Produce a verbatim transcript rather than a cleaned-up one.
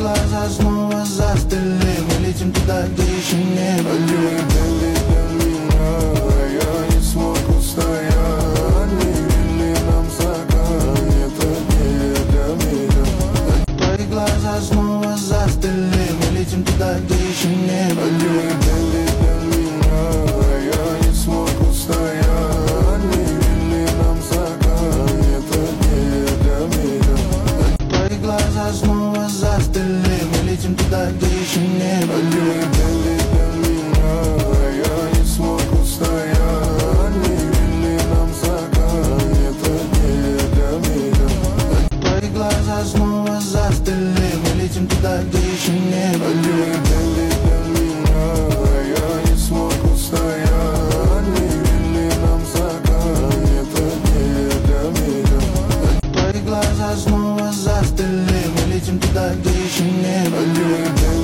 глаза снова застыли, мы летим туда, где еще не были. Для меня я не смог устоять, не вели нам закат, это не для меня. Твои глаза снова застыли, мы летим туда, где еще не были. Для меня я не смог устоять, не вели нам закат, это не для меня. Твои глаза снова застыли, мы летим туда, где еще не были. Для меня я не смог устоять, не вели нам закат, это не для меня. Твои глаза снова застыли, мы летим туда, где еще не были. Для меня я не смог устоять, не вели нам закат, это не для меня. Твои глаза снова застыли, мы летим туда, где еще не были.